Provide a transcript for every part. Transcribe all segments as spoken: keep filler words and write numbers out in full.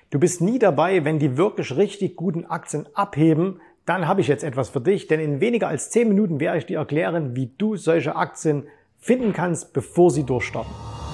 Du bist nie dabei, wenn die wirklich richtig guten Aktien abheben, dann habe ich jetzt etwas für dich, denn in weniger als zehn Minuten werde ich dir erklären, wie du solche Aktien finden kannst, bevor sie durchstarten.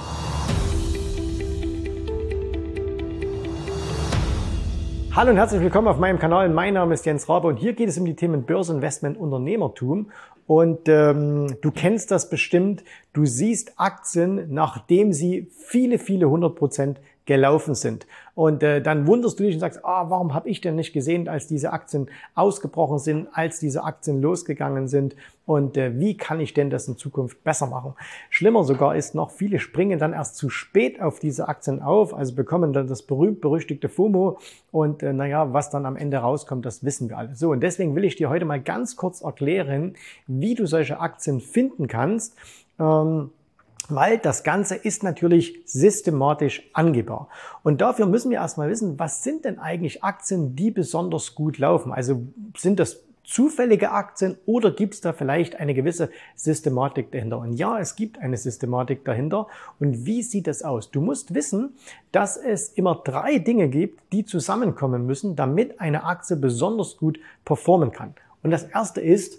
Hallo und herzlich willkommen auf meinem Kanal. Mein Name ist Jens Rabe und hier geht es um die Themen Börse, Investment, Unternehmertum. Und ähm, du kennst das bestimmt. Du siehst Aktien, nachdem sie viele, viele hundert Prozent gelaufen sind. Und äh, dann wunderst du dich und sagst, ah, warum habe ich denn nicht gesehen, als diese Aktien ausgebrochen sind, als diese Aktien losgegangen sind und äh, wie kann ich denn das in Zukunft besser machen? Schlimmer sogar ist noch, viele springen dann erst zu spät auf diese Aktien auf, also bekommen dann das berühmt-berüchtigte FOMO und äh, naja, was dann am Ende rauskommt, das wissen wir alle. So, und deswegen will ich dir heute mal ganz kurz erklären, wie du solche Aktien finden kannst, ähm, weil das Ganze ist natürlich systematisch angehbar. Und dafür müssen wir erstmal wissen, was sind denn eigentlich Aktien, die besonders gut laufen? Also sind das zufällige Aktien oder gibt es da vielleicht eine gewisse Systematik dahinter? Und ja, es gibt eine Systematik dahinter. Und wie sieht das aus? Du musst wissen, dass es immer drei Dinge gibt, die zusammenkommen müssen, damit eine Aktie besonders gut performen kann. Und das erste ist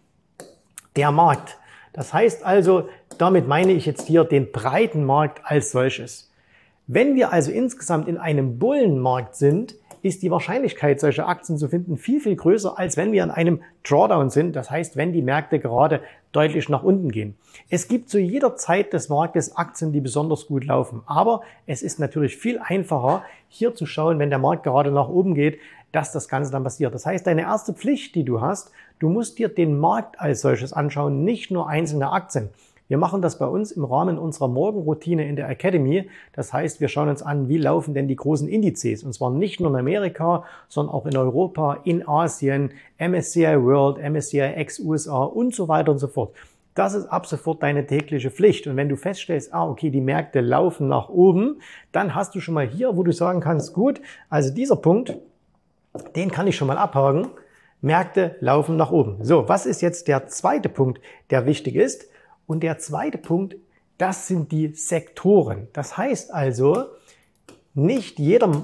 der Markt. Das heißt also, damit meine ich jetzt hier den breiten Markt als solches. Wenn wir also insgesamt in einem Bullenmarkt sind, ist die Wahrscheinlichkeit, solche Aktien zu finden, viel, viel größer, als wenn wir in einem Drawdown sind. Das heißt, wenn die Märkte gerade deutlich nach unten gehen. Es gibt zu jeder Zeit des Marktes Aktien, die besonders gut laufen. Aber es ist natürlich viel einfacher, hier zu schauen, wenn der Markt gerade nach oben geht, dass das Ganze dann passiert. Das heißt, deine erste Pflicht, die du hast, du musst dir den Markt als solches anschauen, nicht nur einzelne Aktien. Wir machen das bei uns im Rahmen unserer Morgenroutine in der Academy. Das heißt, wir schauen uns an, wie laufen denn die großen Indizes. Und zwar nicht nur in Amerika, sondern auch in Europa, in Asien, M S C I World, M S C I X U S A und so weiter und so fort. Das ist ab sofort deine tägliche Pflicht. Und wenn du feststellst, ah, okay, die Märkte laufen nach oben, dann hast du schon mal hier, wo du sagen kannst, gut, also dieser Punkt, den kann ich schon mal abhaken. Märkte laufen nach oben. So, was ist jetzt der zweite Punkt, der wichtig ist? Und der zweite Punkt, das sind die Sektoren. Das heißt also, nicht jeder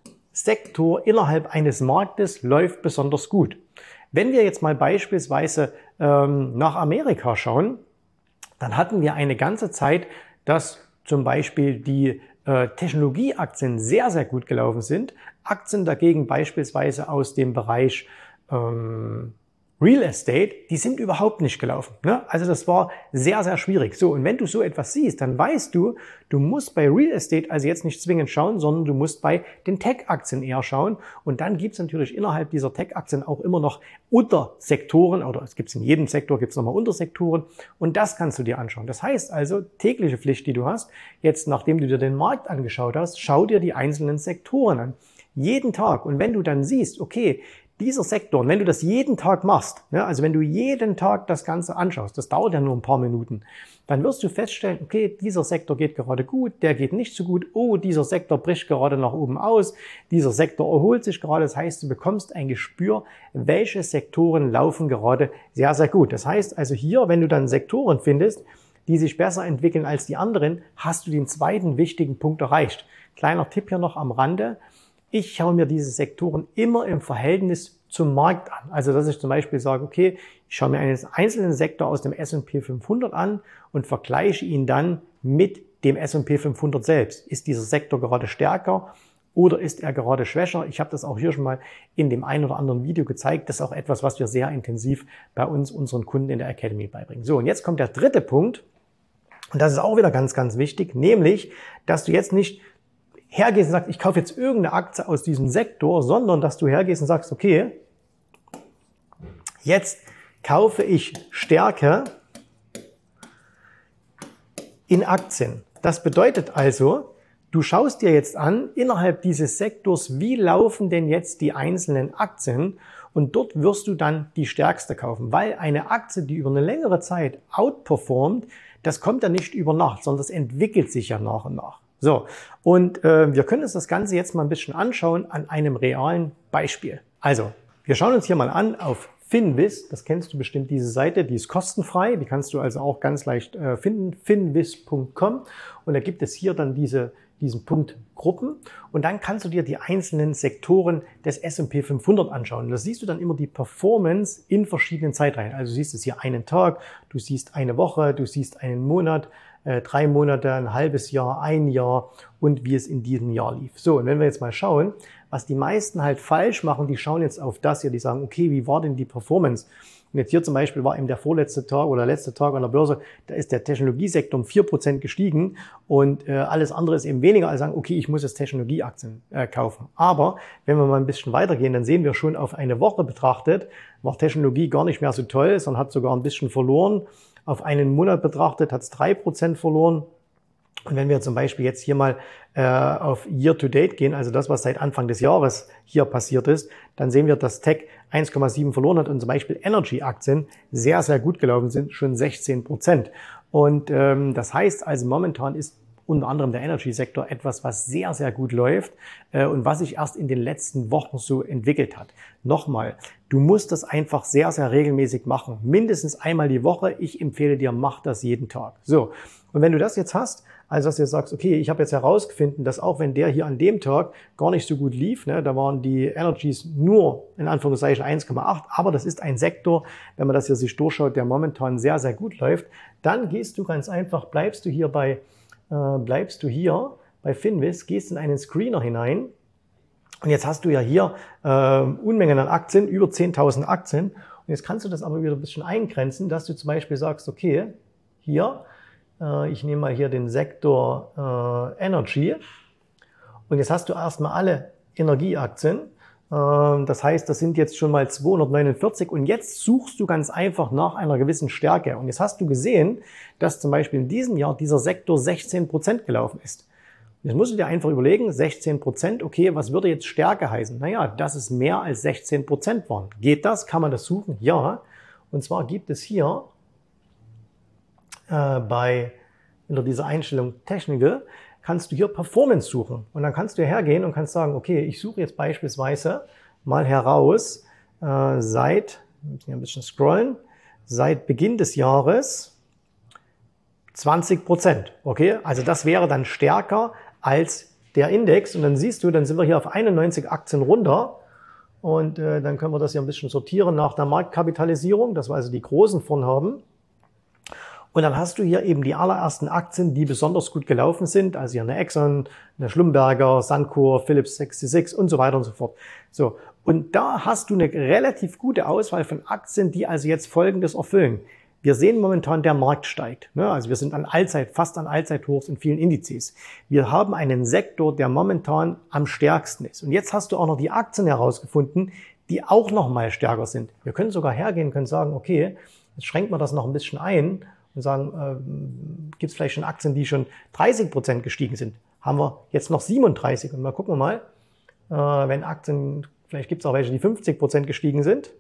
Sektor innerhalb eines Marktes läuft besonders gut. Wenn wir jetzt mal beispielsweise ähm, nach Amerika schauen, dann hatten wir eine ganze Zeit, dass zum Beispiel die äh, Technologieaktien sehr, sehr gut gelaufen sind. Aktien dagegen beispielsweise aus dem Bereich ähm, Real Estate, die sind überhaupt nicht gelaufen. Ne? Also das war sehr, sehr schwierig. So, und wenn du so etwas siehst, dann weißt du, du musst bei Real Estate also jetzt nicht zwingend schauen, sondern du musst bei den Tech-Aktien eher schauen. Und dann gibt es natürlich innerhalb dieser Tech-Aktien auch immer noch Untersektoren, oder es gibt in jedem Sektor gibt es nochmal Untersektoren. Und das kannst du dir anschauen. Das heißt also, tägliche Pflicht, die du hast, jetzt nachdem du dir den Markt angeschaut hast, schau dir die einzelnen Sektoren an. Jeden Tag. Und wenn du dann siehst, okay, dieser Sektor, und wenn du das jeden Tag machst, ja, also wenn du jeden Tag das Ganze anschaust, das dauert ja nur ein paar Minuten, dann wirst du feststellen, okay, dieser Sektor geht gerade gut, der geht nicht so gut, oh, dieser Sektor bricht gerade nach oben aus, dieser Sektor erholt sich gerade, das heißt, du bekommst ein Gespür, welche Sektoren laufen gerade sehr, sehr gut. Das heißt also hier, wenn du dann Sektoren findest, die sich besser entwickeln als die anderen, hast du den zweiten wichtigen Punkt erreicht. Kleiner Tipp hier noch am Rande. Ich schaue mir diese Sektoren immer im Verhältnis zum Markt an. Also, dass ich zum Beispiel sage, okay, ich schaue mir einen einzelnen Sektor aus dem S und P fünfhundert an und vergleiche ihn dann mit dem S und P fünfhundert selbst. Ist dieser Sektor gerade stärker oder ist er gerade schwächer? Ich habe das auch hier schon mal in dem einen oder anderen Video gezeigt. Das ist auch etwas, was wir sehr intensiv bei uns, unseren Kunden in der Academy beibringen. So, und jetzt kommt der dritte Punkt. Und das ist auch wieder ganz, ganz wichtig, nämlich, dass du jetzt nicht hergehst und sagst, ich kaufe jetzt irgendeine Aktie aus diesem Sektor, sondern dass du hergehst und sagst, okay, jetzt kaufe ich Stärke in Aktien. Das bedeutet also, du schaust dir jetzt an, innerhalb dieses Sektors, wie laufen denn jetzt die einzelnen Aktien und dort wirst du dann die stärkste kaufen, weil eine Aktie, die über eine längere Zeit outperformt, das kommt ja nicht über Nacht, sondern das entwickelt sich ja nach und nach. So, und äh, wir können uns das Ganze jetzt mal ein bisschen anschauen an einem realen Beispiel. Also, wir schauen uns hier mal an auf Finviz, das kennst du bestimmt, diese Seite, die ist kostenfrei, die kannst du also auch ganz leicht äh, finden, finviz punkt com, und da gibt es hier dann diese diesen Punkt Gruppen und dann kannst du dir die einzelnen Sektoren des S und P fünfhundert anschauen. Und da siehst du dann immer die Performance in verschiedenen Zeitreihen. Also du siehst es hier einen Tag, du siehst eine Woche, du siehst einen Monat, äh, drei Monate, ein halbes Jahr, ein Jahr und wie es in diesem Jahr lief. So, und wenn wir jetzt mal schauen, was die meisten halt falsch machen, die schauen jetzt auf das hier, die sagen, okay, wie war denn die Performance? Und jetzt hier zum Beispiel war eben der vorletzte Tag oder letzte Tag an der Börse, da ist der Technologiesektor um vier Prozent gestiegen und äh, alles andere ist eben weniger als sagen, okay, ich muss jetzt Technologieaktien äh, kaufen. Aber wenn wir mal ein bisschen weitergehen, dann sehen wir schon auf eine Woche betrachtet, war Technologie gar nicht mehr so toll, sondern hat sogar ein bisschen verloren. Auf einen Monat betrachtet hat es drei Prozent verloren. Und wenn wir zum Beispiel jetzt hier mal äh, auf Year to Date gehen, also das, was seit Anfang des Jahres hier passiert ist, dann sehen wir, dass Tech eins Komma sieben verloren hat und zum Beispiel Energy-Aktien sehr, sehr gut gelaufen sind, schon sechzehn Prozent. Und ähm, das heißt also, momentan ist unter anderem der Energy-Sektor etwas, was sehr, sehr gut läuft äh, und was sich erst in den letzten Wochen so entwickelt hat. Nochmal, du musst das einfach sehr, sehr regelmäßig machen. Mindestens einmal die Woche. Ich empfehle dir, mach das jeden Tag. So, und wenn du das jetzt hast, also dass du jetzt sagst, okay, ich habe jetzt herausgefunden, dass auch wenn der hier an dem Tag gar nicht so gut lief, ne, da waren die Energies nur in Anführungszeichen eins Komma acht, aber das ist ein Sektor, wenn man das hier sich durchschaut, der momentan sehr, sehr gut läuft, dann gehst du ganz einfach, bleibst du hier bei, äh, bleibst du hier bei Finviz, gehst in einen Screener hinein und jetzt hast du ja hier äh, Unmengen an Aktien, über zehntausend Aktien und jetzt kannst du das aber wieder ein bisschen eingrenzen, dass du zum Beispiel sagst, okay, hier, ich nehme mal hier den Sektor äh, Energy und jetzt hast du erstmal alle Energieaktien. Äh, das heißt, das sind jetzt schon mal zweihundertneunundvierzig und jetzt suchst du ganz einfach nach einer gewissen Stärke. Und jetzt hast du gesehen, dass zum Beispiel in diesem Jahr dieser Sektor sechzehn Prozent gelaufen ist. Jetzt musst du dir einfach überlegen, sechzehn Prozent, okay, was würde jetzt Stärke heißen? Naja, dass es mehr als sechzehn Prozent waren. Geht das? Kann man das suchen? Ja. Und zwar gibt es hier bei unter dieser Einstellung Technical kannst du hier Performance suchen und dann kannst du hergehen und kannst sagen, okay, ich suche jetzt beispielsweise mal heraus äh, seit, wir müssen hier ein bisschen scrollen, seit Beginn des Jahres zwanzig Prozent, okay, also das wäre dann stärker als der Index und dann siehst du, dann sind wir hier auf einundneunzig Aktien runter und äh, dann können wir das hier ein bisschen sortieren nach der Marktkapitalisierung, dass wir also die großen von haben. Und dann hast du hier eben die allerersten Aktien, die besonders gut gelaufen sind. Also hier eine Exxon, eine Schlumberger, Suncor, Phillips sechsundsechzig und so weiter und so fort. So. Und da hast du eine relativ gute Auswahl von Aktien, die also jetzt Folgendes erfüllen. Wir sehen momentan, der Markt steigt. Also wir sind an Allzeit, fast an Allzeithochs in vielen Indizes. Wir haben einen Sektor, der momentan am stärksten ist. Und jetzt hast du auch noch die Aktien herausgefunden, die auch noch mal stärker sind. Wir können sogar hergehen, können sagen, okay, jetzt schränkt man das noch ein bisschen ein und sagen, äh, gibt es vielleicht schon Aktien, die schon dreißig Prozent gestiegen sind. Haben wir jetzt noch siebenunddreißig. Und mal gucken wir mal, äh, wenn Aktien, vielleicht gibt es auch welche, die fünfzig Prozent gestiegen sind.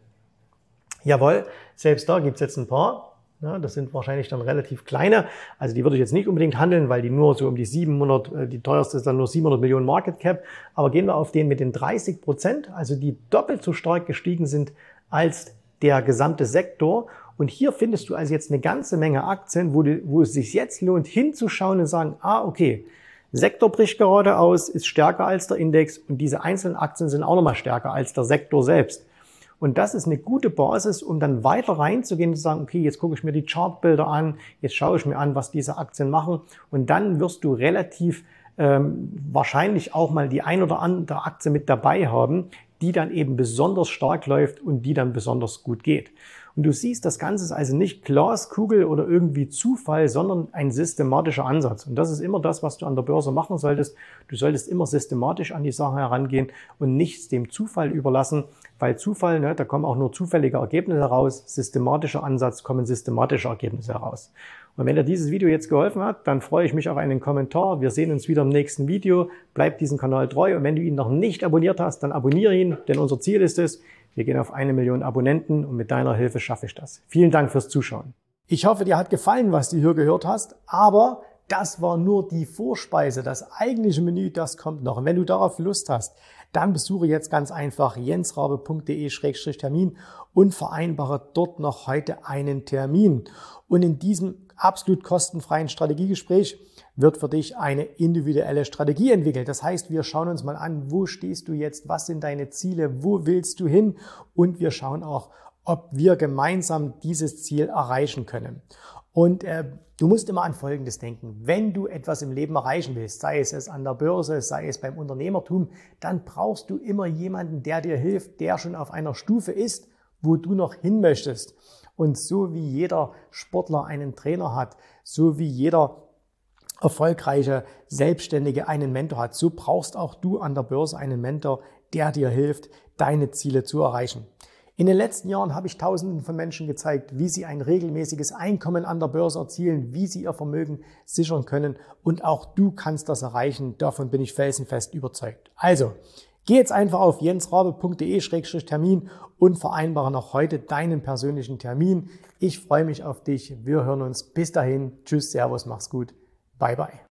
Jawohl, selbst da gibt es jetzt ein paar. Ja, das sind wahrscheinlich dann relativ kleine. Also die würde ich jetzt nicht unbedingt handeln, weil die nur so um die siebenhundert, äh, die teuerste ist dann nur siebenhundert Millionen Market Cap. Aber gehen wir auf den mit den dreißig Prozent, also die doppelt so stark gestiegen sind als der gesamte Sektor. Und hier findest du also jetzt eine ganze Menge Aktien, wo, du, wo es sich jetzt lohnt, hinzuschauen und sagen, ah, okay, Sektor bricht gerade aus, ist stärker als der Index und diese einzelnen Aktien sind auch nochmal stärker als der Sektor selbst. Und das ist eine gute Basis, um dann weiter reinzugehen und zu sagen, okay, jetzt gucke ich mir die Chartbilder an, jetzt schaue ich mir an, was diese Aktien machen und dann wirst du relativ ähm, wahrscheinlich auch mal die ein oder andere Aktie mit dabei haben, die dann eben besonders stark läuft und die dann besonders gut geht. Und du siehst, das Ganze ist also nicht Glaskugel oder irgendwie Zufall, sondern ein systematischer Ansatz. Und das ist immer das, was du an der Börse machen solltest. Du solltest immer systematisch an die Sache herangehen und nichts dem Zufall überlassen, weil Zufall, ne, da kommen auch nur zufällige Ergebnisse heraus. Systematischer Ansatz, kommen systematische Ergebnisse heraus. Und wenn dir dieses Video jetzt geholfen hat, dann freue ich mich auf einen Kommentar. Wir sehen uns wieder im nächsten Video. Bleib diesem Kanal treu und wenn du ihn noch nicht abonniert hast, dann abonniere ihn, denn unser Ziel ist es, wir gehen auf eine Million Abonnenten und mit deiner Hilfe schaffe ich das. Vielen Dank fürs Zuschauen. Ich hoffe, dir hat gefallen, was du hier gehört hast, aber das war nur die Vorspeise. Das eigentliche Menü, das kommt noch. Und wenn du darauf Lust hast, dann besuche jetzt ganz einfach jensrabe punkt de Schrägstrich Termin und vereinbare dort noch heute einen Termin. Und in diesem absolut kostenfreien Strategiegespräch wird für dich eine individuelle Strategie entwickelt. Das heißt, wir schauen uns mal an, wo stehst du jetzt, was sind deine Ziele, wo willst du hin, und wir schauen auch, ob wir gemeinsam dieses Ziel erreichen können. Und äh, du musst immer an Folgendes denken: Wenn du etwas im Leben erreichen willst, sei es, es an der Börse, sei es beim Unternehmertum, dann brauchst du immer jemanden, der dir hilft, der schon auf einer Stufe ist, wo du noch hin möchtest. Und so wie jeder Sportler einen Trainer hat, so wie jeder erfolgreiche Selbstständige einen Mentor hat, so brauchst auch du an der Börse einen Mentor, der dir hilft, deine Ziele zu erreichen. In den letzten Jahren habe ich Tausenden von Menschen gezeigt, wie sie ein regelmäßiges Einkommen an der Börse erzielen, wie sie ihr Vermögen sichern können, und auch du kannst das erreichen. Davon bin ich felsenfest überzeugt. Also, geh jetzt einfach auf jensrabe punkt de Schrägstrich Termin und vereinbare noch heute deinen persönlichen Termin. Ich freue mich auf dich. Wir hören uns. Bis dahin. Tschüss, Servus, mach's gut. Bye, bye.